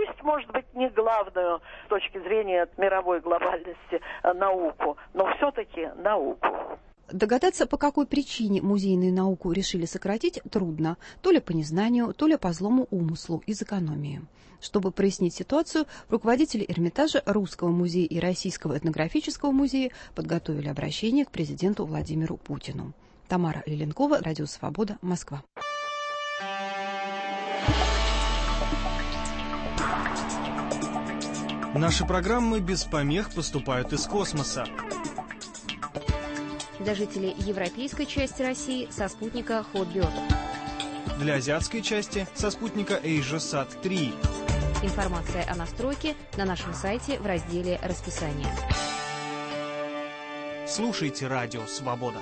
[SPEAKER 7] пусть, может быть, не главную с точки зрения мировой глобальности науку, но все-таки науку.
[SPEAKER 4] Догадаться, по какой причине музейную науку решили сократить, трудно. То ли по незнанию, то ли по злому умыслу из экономии. Чтобы прояснить ситуацию, руководители Эрмитажа, Русского музея и Российского этнографического музея подготовили обращение к президенту Владимиру Путину. Тамара Лиленкова, Радио Свобода, Москва.
[SPEAKER 10] Наши программы без помех поступают из космоса.
[SPEAKER 11] Для жителей европейской части России со спутника Hotbird.
[SPEAKER 10] Для азиатской части со спутника AsiaSat-3.
[SPEAKER 11] Информация о настройке на нашем сайте в разделе «Расписание».
[SPEAKER 10] Слушайте Радио Свобода.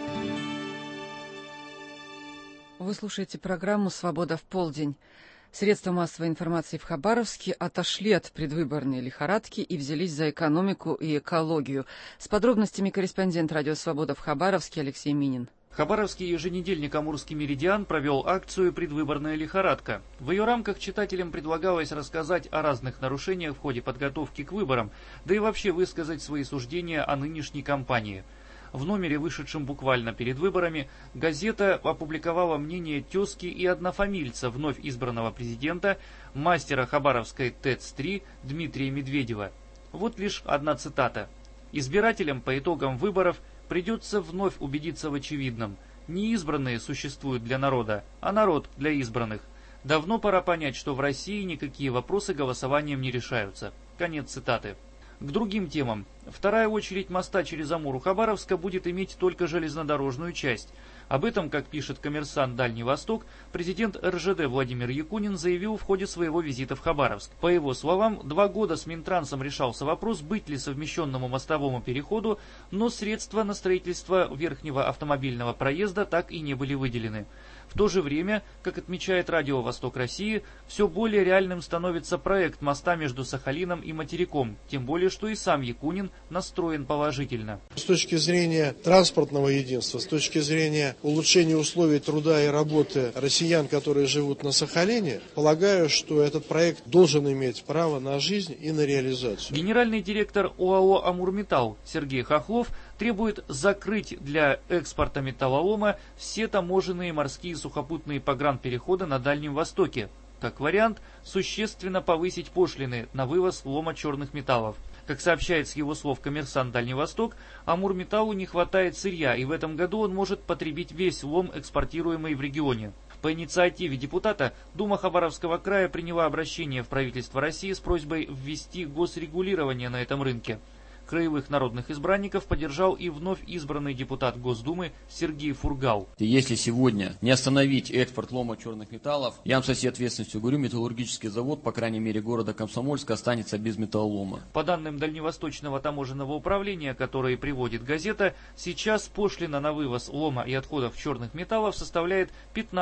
[SPEAKER 2] Вы слушаете программу «Свобода в полдень». Средства массовой информации в Хабаровске отошли от предвыборной лихорадки и взялись за экономику и экологию. С подробностями корреспондент «Радио Свобода» в Хабаровске Алексей Минин.
[SPEAKER 12] Хабаровский еженедельник «Амурский меридиан» провел акцию «Предвыборная лихорадка». В ее рамках читателям предлагалось рассказать о разных нарушениях в ходе подготовки к выборам, да и вообще высказать свои суждения о нынешней кампании. В номере, вышедшем буквально перед выборами, газета опубликовала мнение тезки и однофамильца вновь избранного президента, мастера хабаровской ТЭЦ-3 Дмитрия Медведева. Вот лишь одна цитата. «Избирателям по итогам выборов придется вновь убедиться в очевидном. Не избранные существуют для народа, а народ для избранных. Давно пора понять, что в России никакие вопросы голосованием не решаются». Конец цитаты. К другим темам. Вторая очередь моста через Амур у Хабаровска будет иметь только железнодорожную часть. Об этом, как пишет «Коммерсант. Дальний Восток», президент РЖД Владимир Якунин заявил в ходе своего визита в Хабаровск. По его словам, 2 года с Минтрансом решался вопрос, быть ли совмещенному мостовому переходу, но средства на строительство верхнего автомобильного проезда так и не были выделены. В то же время, как отмечает Радио Восток России, все более реальным становится проект моста между Сахалином и материком, тем более, что и сам Якунин настроен положительно.
[SPEAKER 24] С точки зрения транспортного единства, с точки зрения улучшения условий труда и работы россиян, которые живут на Сахалине, полагаю, что этот проект должен иметь право на жизнь и на реализацию.
[SPEAKER 12] Генеральный директор ОАО «Амурметалл» Сергей Хохлов требует закрыть для экспорта металлолома все таможенные морские и сухопутные погранпереходы на Дальнем Востоке. Как вариант, существенно повысить пошлины на вывоз лома черных металлов. Как сообщает с его слов «Коммерсант. Дальний Восток», Амурметаллу не хватает сырья, и в этом году он может потребить весь лом, экспортируемый в регионе. По инициативе депутата Дума Хабаровского края приняла обращение в правительство России с просьбой ввести госрегулирование на этом рынке. Краевых народных избранников поддержал и вновь избранный депутат Госдумы Сергей Фургал.
[SPEAKER 25] Если сегодня не остановить экспорт лома черных металлов, я вам со всей ответственностью говорю, металлургический завод, по крайней мере, города Комсомольска останется без металлолома.
[SPEAKER 12] По данным Дальневосточного таможенного управления, которые приводит газета, сейчас пошлина на вывоз лома и отходов черных металлов составляет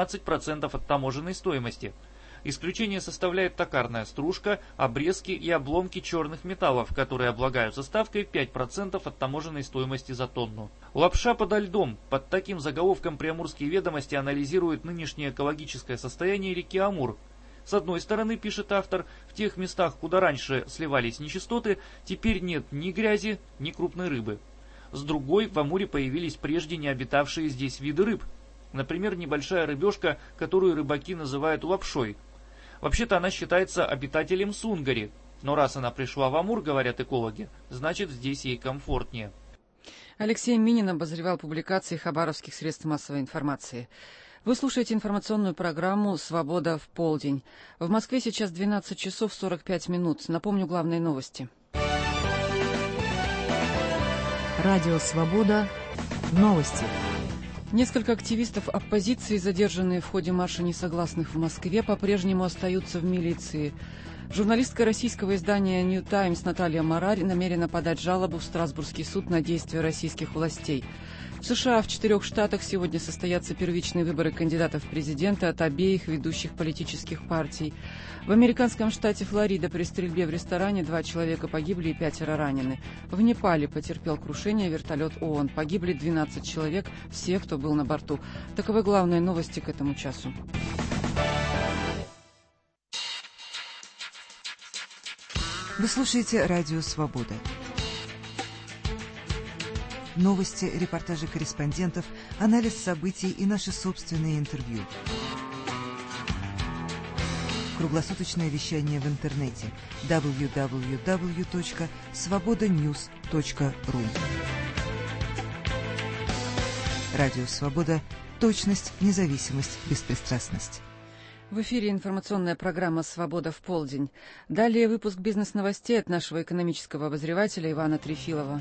[SPEAKER 12] 15% от таможенной стоимости. Исключение составляет токарная стружка, обрезки и обломки черных металлов, которые облагаются ставкой 5% от таможенной стоимости за тонну. Лапша подо льдом. Под таким заголовком Приамурские ведомости анализируют нынешнее экологическое состояние реки Амур. С одной стороны, пишет автор, в тех местах, куда раньше сливались нечистоты, теперь нет ни грязи, ни крупной рыбы. С другой, в Амуре появились прежде не обитавшие здесь виды рыб. Например, небольшая рыбешка, которую рыбаки называют лапшой. Вообще-то она считается обитателем Сунгари, но раз она пришла в Амур, говорят экологи, значит здесь ей комфортнее.
[SPEAKER 2] Алексей Минин обозревал публикации хабаровских средств массовой информации. Вы слушаете информационную программу «Свобода в полдень». В Москве сейчас 12 часов 45 минут. Напомню главные новости.
[SPEAKER 1] Радио «Свобода». Новости.
[SPEAKER 2] Несколько активистов оппозиции, задержанные в ходе марша несогласных в Москве, по-прежнему остаются в милиции. Журналистка российского издания «Нью Таймс» Наталья Марарь намерена подать жалобу в Страсбургский суд на действия российских властей. В США в 4 штатах сегодня состоятся первичные выборы кандидатов в президенты от обеих ведущих политических партий. В американском штате Флорида при стрельбе в ресторане 2 человека погибли и 5 ранены. В Непале потерпел крушение вертолет ООН. Погибли 12 человек, все, кто был на борту. Таковы главные новости к этому часу.
[SPEAKER 8] Вы слушаете «Радио Свобода». Новости, репортажи корреспондентов, анализ событий и наши собственные интервью. Круглосуточное вещание в интернете www.svobodanews.ru. Радио Свобода. Точность, независимость, беспристрастность.
[SPEAKER 2] В эфире информационная программа «Свобода в полдень». Далее выпуск бизнес-новостей от нашего экономического обозревателя Ивана Трефилова.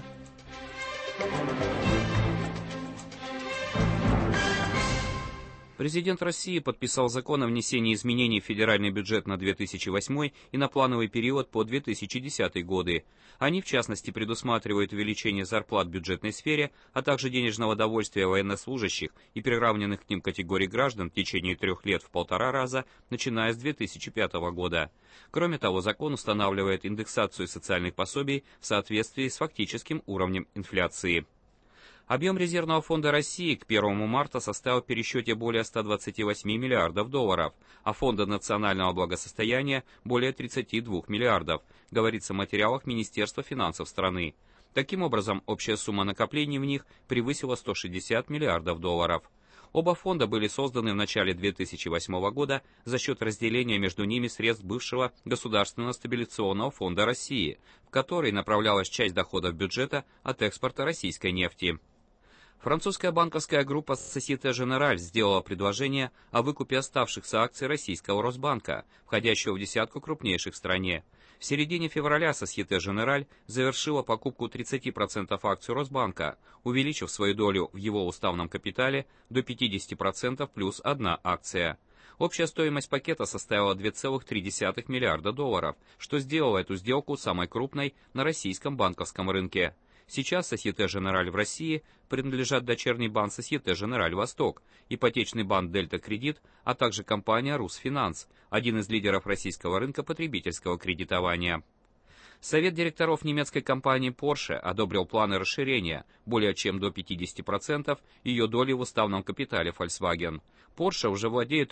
[SPEAKER 13] Президент России подписал закон о внесении изменений в федеральный бюджет на 2008 и на плановый период по 2010 годы. Они, в частности, предусматривают увеличение зарплат в бюджетной сфере, а также денежного довольствия военнослужащих и приравненных к ним категорий граждан в течение 3 лет в 1,5 раза, начиная с 2005 года. Кроме того, закон устанавливает индексацию социальных пособий в соответствии с фактическим уровнем инфляции. Объем резервного фонда России к 1 марта составил в пересчете более 128 миллиардов долларов, а фонда национального благосостояния более 32 миллиардов, говорится в материалах Министерства финансов страны. Таким образом, общая сумма накоплений в них превысила 160 миллиардов долларов. Оба фонда были созданы в начале 2008 года за счет разделения между ними средств бывшего Государственного стабилизационного фонда России, в который направлялась часть доходов бюджета от экспорта российской нефти. Французская банковская группа Société Générale сделала предложение о выкупе оставшихся акций российского Росбанка, входящего в десятку крупнейших в стране. В середине февраля Société Générale завершила покупку 30% акций Росбанка, увеличив свою долю в его уставном капитале до 50% плюс 1 акция. Общая стоимость пакета составила 2,3 миллиарда долларов, что сделало эту сделку самой крупной на российском банковском рынке. Сейчас Société Générale в России принадлежат дочерний банк Société Générale Восток, ипотечный банк Дельта Кредит, а также компания Русфинанс, один из лидеров российского рынка потребительского кредитования. Совет директоров немецкой компании Porsche одобрил планы расширения более чем до 50% ее доли в уставном капитале Volkswagen. Porsche уже владеет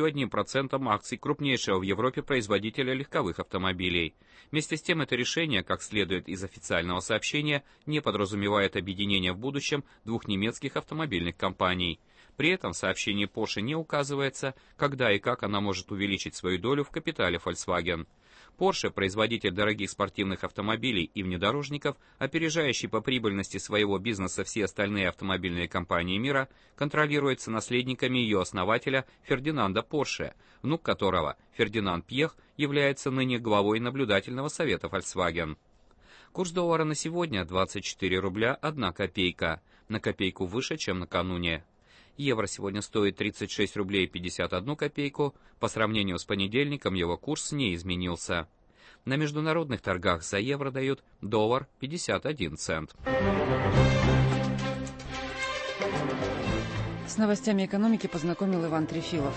[SPEAKER 13] 31% акций крупнейшего в Европе производителя легковых автомобилей. Вместе с тем, это решение, как следует из официального сообщения, не подразумевает объединение в будущем двух немецких автомобильных компаний. При этом в сообщении Porsche не указывается, когда и как она может увеличить свою долю в капитале Volkswagen. Porsche, производитель дорогих спортивных автомобилей и внедорожников, опережающий по прибыльности своего бизнеса все остальные автомобильные компании мира, контролируется наследниками ее основателя Фердинанда Порше, внук которого, Фердинанд Пьех, является ныне главой наблюдательного совета Volkswagen. Курс доллара на сегодня 24 рубля 1 копейка, на копейку выше, чем накануне. Евро сегодня стоит 36 рублей 51 копейку, по сравнению с понедельником его курс не изменился. На международных торгах за евро дают доллар 51 цент.
[SPEAKER 2] С новостями экономики познакомил Иван Трефилов.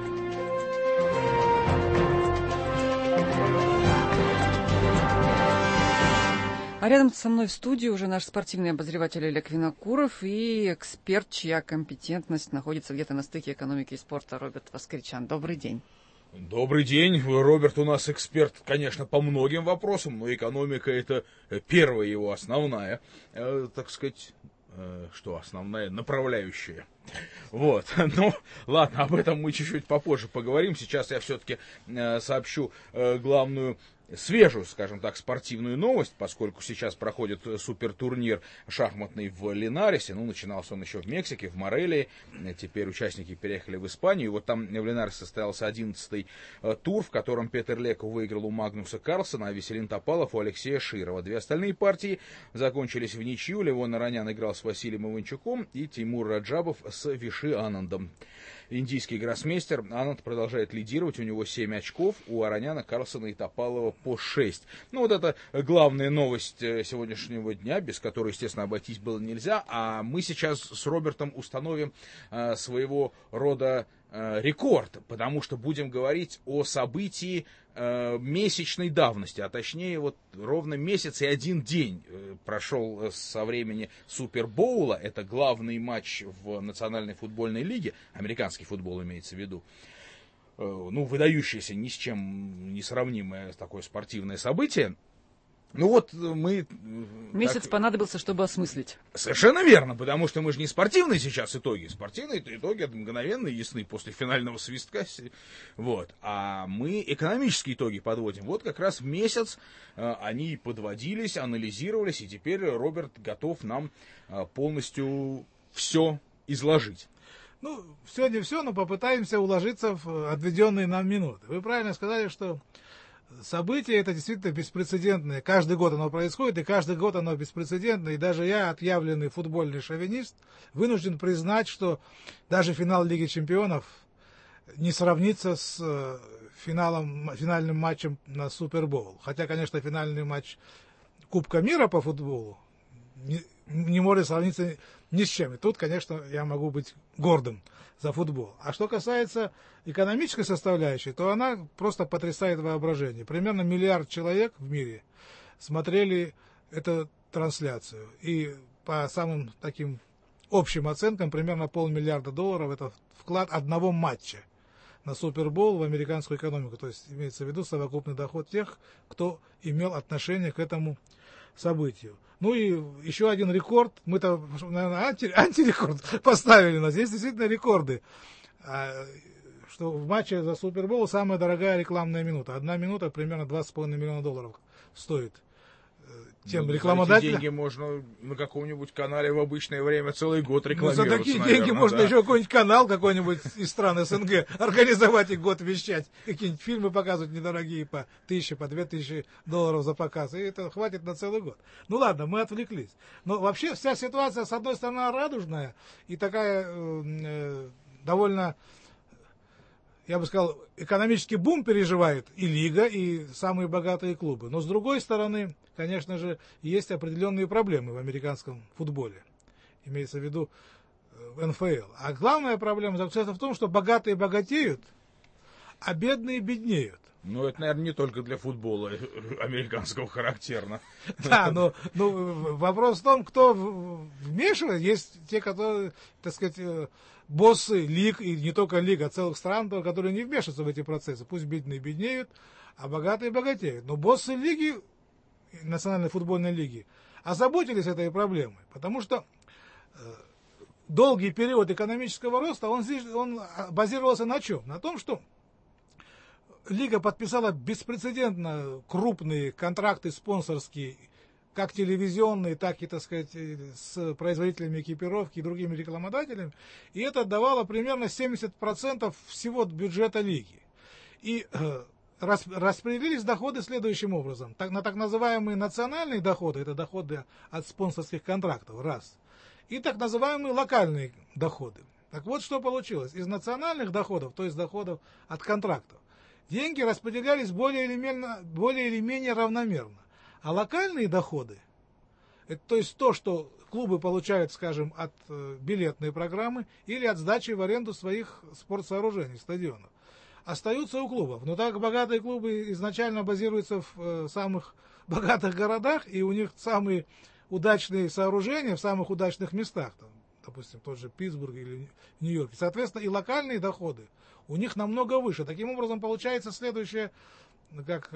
[SPEAKER 2] А рядом со мной в студии уже наш спортивный обозреватель Олег Винокуров и эксперт, чья компетентность находится где-то на стыке экономики и спорта, Роберт Воскричан. Добрый день.
[SPEAKER 14] Добрый день. Роберт у нас эксперт, конечно, по многим вопросам, но экономика — это первая его основная, так сказать, основная направляющая. Вот, ну, ладно, об этом мы чуть-чуть попозже поговорим. Сейчас я все-таки сообщу главную, свежую, скажем так, спортивную новость, поскольку сейчас проходит супертурнир шахматный в Линарисе. Ну, начинался он еще в Мексике, в Морелии. Теперь участники переехали в Испанию. И вот там в Линарисе состоялся 11-й тур, в котором Петер Леков выиграл у Магнуса Карлсона, а Веселин Топалов у Алексея Широва. Две остальные партии закончились в ничью. Левон Аронян играл с Василием Иванчуком и Тимур Раджабов с Виши Анандом. Индийский гроссмейстер Ананд продолжает лидировать, у него 7 очков, у Ароняна, Карлсона и Топалова по 6. Ну, вот это главная новость сегодняшнего дня, без которой, естественно, обойтись было нельзя. А мы сейчас с Робертом установим своего рода рекорд, потому что будем говорить о событии месячной давности, а точнее вот ровно месяц и 1 день прошел со времени Супербоула, это главный матч в Национальной футбольной лиге, американский футбол имеется в виду, ну, выдающееся, ни с чем не сравнимое такое спортивное событие. Ну вот мы...
[SPEAKER 2] Месяц понадобился, чтобы осмыслить.
[SPEAKER 14] Совершенно верно, потому что мы же не спортивные сейчас итоги. Спортивные итоги мгновенно ясны после финального свистка. Вот. А мы экономические итоги подводим. Вот как раз месяц они подводились, анализировались, и теперь Роберт готов нам полностью все изложить.
[SPEAKER 15] Ну, все не все, но попытаемся уложиться в отведенные нам минуты. Вы правильно сказали, что событие это действительно беспрецедентное. Каждый год оно происходит, и каждый год оно беспрецедентное. И даже я, отъявленный футбольный шовинист, вынужден признать, что даже финал Лиги Чемпионов не сравнится с финальным матчем на Супербоул. Хотя, конечно, финальный матч Кубка мира по футболу не может сравниться ни с чем. И тут, конечно, я могу быть гордым за футбол. А что касается экономической составляющей, то она просто потрясает воображение. Примерно 1 миллиард человек в мире смотрели эту трансляцию. И по самым таким общим оценкам, примерно $500 миллиарда это вклад одного матча на Супербол в американскую экономику. То есть имеется в виду совокупный доход тех, кто имел отношение к этому событию. Ну и еще один рекорд. Мы-то, наверное, антирекорд поставили, но здесь действительно рекорды. Что в матче за Супербол самая дорогая рекламная минута. 1 минута примерно $2,5 миллиона стоит. Тем рекламодателям.
[SPEAKER 14] За эти деньги можно на каком-нибудь канале в обычное время целый год рекламироваться.
[SPEAKER 15] За такие деньги можно еще какой-нибудь канал какой-нибудь из стран СНГ организовать и год вещать. Какие-нибудь фильмы показывать недорогие по $1000, по $2000 за показ. И это хватит на целый год. Ну ладно, мы отвлеклись. Но вообще вся ситуация, с одной стороны, радужная и такая довольно... Я бы сказал, экономический бум переживает и лига, и самые богатые клубы. Но с другой стороны, конечно же, есть определенные проблемы в американском футболе. Имеется в виду НФЛ. А главная проблема заключается в том, что богатые богатеют, а бедные беднеют.
[SPEAKER 14] Ну, это, наверное, не только для футбола американского характерно.
[SPEAKER 15] Да, но вопрос в том, кто вмешивает. Есть те, которые, так сказать, боссы лиг, и не только лиг, а целых стран, которые не вмешиваются в эти процессы. Пусть бедные беднеют, а богатые богатеют. Но боссы лиги, Национальной футбольной лиги, озаботились этой проблемой, потому что долгий период экономического роста, он базировался на чем? На том, что лига подписала беспрецедентно крупные контракты спонсорские, как телевизионные, так и, так сказать, с производителями экипировки и другими рекламодателями. И это давало примерно 70% всего бюджета лиги. И распределились доходы следующим образом. На так называемые национальные доходы, это доходы от спонсорских контрактов, раз. И так называемые локальные доходы. Так вот, что получилось. Из национальных доходов, то есть доходов от контрактов, деньги распределялись более или менее равномерно. А локальные доходы, это то есть то, что клубы получают, скажем, от билетной программы или от сдачи в аренду своих спортсооружений, стадионов, остаются у клубов. Но так как богатые клубы изначально базируются в самых богатых городах, и у них самые удачные сооружения в самых удачных местах, там, допустим, тот же Питтсбург или Нью-Йорк, соответственно, и локальные доходы у них намного выше. Таким образом, получается следующее, как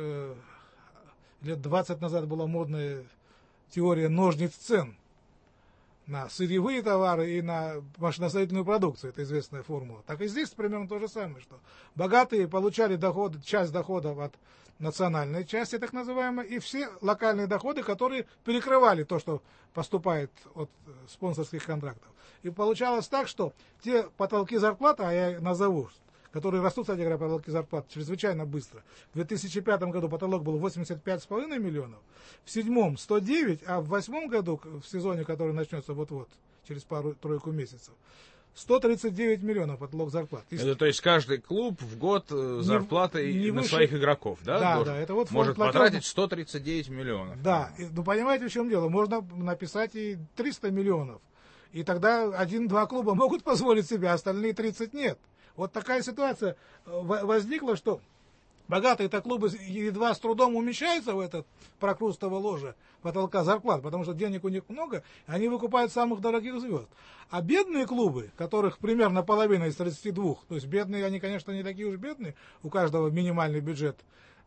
[SPEAKER 15] лет 20 назад была модная теория ножниц цен на сырьевые товары и на машиностроительную продукцию. Это известная формула. Так и здесь примерно то же самое, что богатые получали часть доходов от национальной части, так называемой, и все локальные доходы, которые перекрывали то, что поступает от спонсорских контрактов. И получалось так, что те потолки зарплаты, а я назову, которые растут, кстати говоря, потолки зарплат чрезвычайно быстро. В 2005 году потолок был 85,5 миллионов, в 2007 109, а в 2008 году, в сезоне, который начнется вот-вот, через пару-тройку месяцев, 139 миллионов потолок зарплат.
[SPEAKER 14] Это то есть каждый клуб в год зарплаты не на выше... своих игроков, да?
[SPEAKER 15] Да, это вот
[SPEAKER 14] может потратить 139 миллионов.
[SPEAKER 15] Да, ну понимаете, в чем дело? Можно написать и 300 миллионов. И тогда 1-2 клуба могут позволить себе, а остальные 30 нет. Вот такая ситуация возникла, что богатые-то клубы едва с трудом умещаются в этот прокрустово ложе потолка зарплат, потому что денег у них много, они выкупают самых дорогих звезд. А бедные клубы, которых примерно половина из 32, то есть бедные, они, конечно, не такие уж бедные, у каждого минимальный бюджет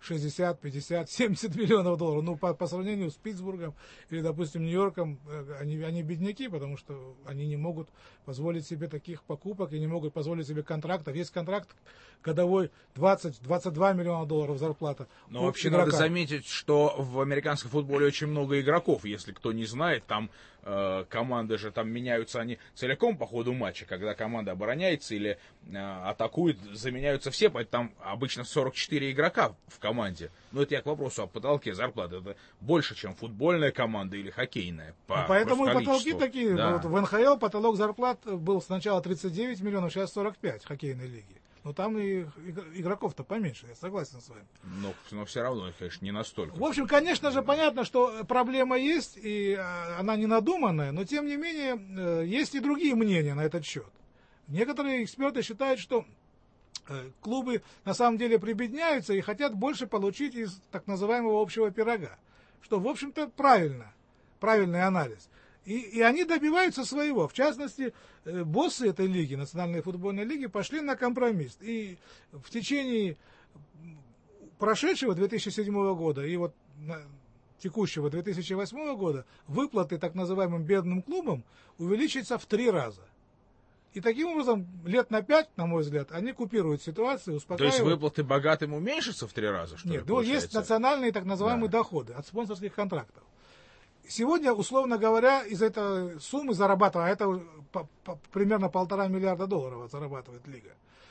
[SPEAKER 15] 60, 50, 70 миллионов долларов. Ну, по сравнению с Питтсбургом или, допустим, Нью-Йорком, они бедняки, потому что они не могут позволить себе таких покупок и не могут позволить себе контрактов. Есть контракт годовой 20-22 миллиона долларов зарплата.
[SPEAKER 14] Но вообще надо заметить, что в американском футболе очень много игроков. Если кто не знает, там команды же там меняются они целиком по ходу матча. Когда команда обороняется или атакует, заменяются все. Поэтому там обычно 44 игрока в команде. Но это я к вопросу о потолке зарплаты. Это больше, чем футбольная команда или хоккейная.
[SPEAKER 15] Поэтому и потолки такие. Да. Вот в НХЛ потолок зарплат был сначала 39 миллионов, сейчас 45 в хоккейной лиге. Но там и игроков-то поменьше, я согласен с вами.
[SPEAKER 14] Но все равно, конечно, не настолько.
[SPEAKER 15] В общем, конечно же, понятно, что проблема есть, и она не надуманная, но тем не менее, есть и другие мнения на этот счет. Некоторые эксперты считают, что клубы на самом деле прибедняются и хотят больше получить из так называемого общего пирога. Что, в общем-то, правильный анализ. И они добиваются своего. В частности, боссы этой лиги, Национальной футбольной лиги, пошли на компромисс. И в течение прошедшего 2007 года и вот текущего 2008 года выплаты так называемым бедным клубам увеличатся в 3 раза. И таким образом, лет на 5, на мой взгляд, они купируют ситуацию, успокаивают.
[SPEAKER 14] То есть выплаты богатым уменьшатся в 3 раза, что ли?
[SPEAKER 15] Нет, есть национальные так называемые доходы от спонсорских контрактов. Сегодня, условно говоря, из этой суммы зарабатывает, а это примерно 1,5 миллиарда долларов зарабатывает лига.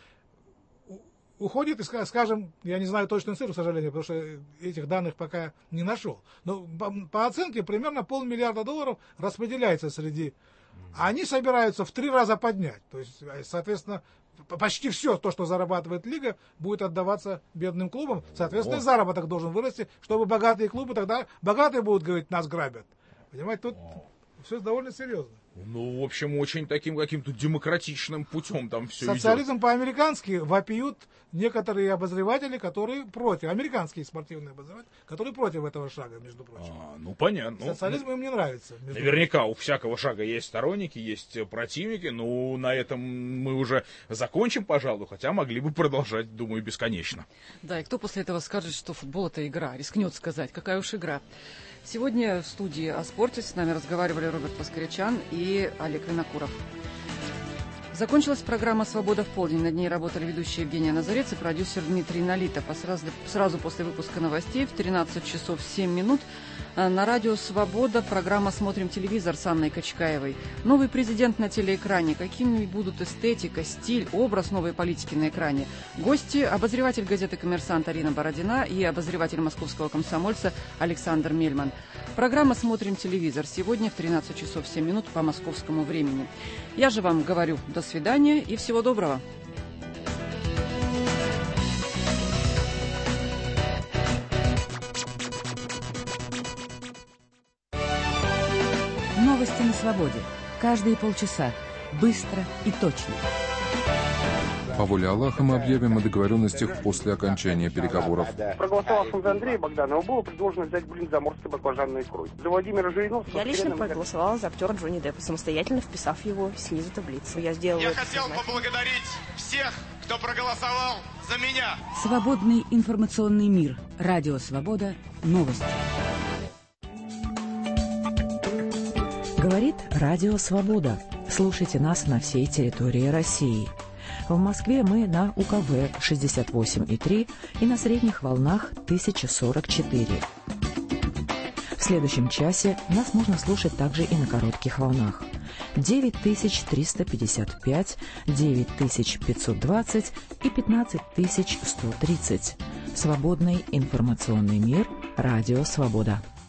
[SPEAKER 15] Уходит, и, скажем, я не знаю точную цифру, к сожалению, потому что этих данных пока не нашел. Но по оценке примерно 500 миллиарда долларов распределяется среди... Они собираются в 3 раза поднять. То есть, соответственно, почти все то, что зарабатывает лига, будет отдаваться бедным клубам. Соответственно, и заработок должен вырасти, чтобы богатые клубы тогда... Богатые будут говорить, нас грабят. Понимаете, тут все довольно серьезно.
[SPEAKER 14] Ну, в общем, очень таким каким-то демократичным путем там все идет.
[SPEAKER 15] Социализм по-американски вопиют некоторые обозреватели, которые против. Американские спортивные обозреватели, которые против этого шага, между прочим.
[SPEAKER 14] Ну, понятно.
[SPEAKER 15] Социализм им не нравится.
[SPEAKER 14] Наверняка у всякого шага есть сторонники, есть противники. Ну, на этом мы уже закончим, пожалуй, хотя могли бы продолжать, думаю, бесконечно.
[SPEAKER 2] Да, и кто после этого скажет, что футбол — это игра? Рискнет сказать, какая уж игра. Сегодня в студии о спорте с нами разговаривали Роберт Паскарячан и Олег Винокуров. Закончилась программа «Свобода в полдень». Над ней работали ведущие Евгения Назарец и продюсер Дмитрий Налитов. А сразу после выпуска новостей в 13 часов 7 минут на радио «Свобода» программа «Смотрим телевизор» с Анной Качкаевой. Новый президент на телеэкране. Какими будут эстетика, стиль, образ новой политики на экране? Гости – обозреватель газеты «Коммерсант» Арина Бородина и обозреватель московского комсомольца Александр Мельман. Программа «Смотрим телевизор» сегодня в 13 часов 7 минут по московскому времени. Я же вам говорю до свидания и всего доброго.
[SPEAKER 16] Новости на свободе. Каждые полчаса. Быстро и точно.
[SPEAKER 17] По воле Аллаха мы объявим о договоренностях после окончания переговоров.
[SPEAKER 18] Проголосовавшим за Андрея Богданова было предложено взять блин заморской баклажанной икрой. За Владимира Жириновского...
[SPEAKER 19] Я лично проголосовала за актера Джонни Деппа, самостоятельно вписав его снизу таблицу. Я
[SPEAKER 20] хотел поблагодарить всех, кто проголосовал за меня.
[SPEAKER 16] Свободный информационный мир. Радио «Свобода». Новости. Говорит Радио «Свобода». Слушайте нас на всей территории России. В Москве мы на УКВ 68,3 и на средних волнах 1044. В следующем часе нас можно слушать также и на коротких волнах 9355, 9520 и 15130. Свободный информационный мир. Радио «Свобода».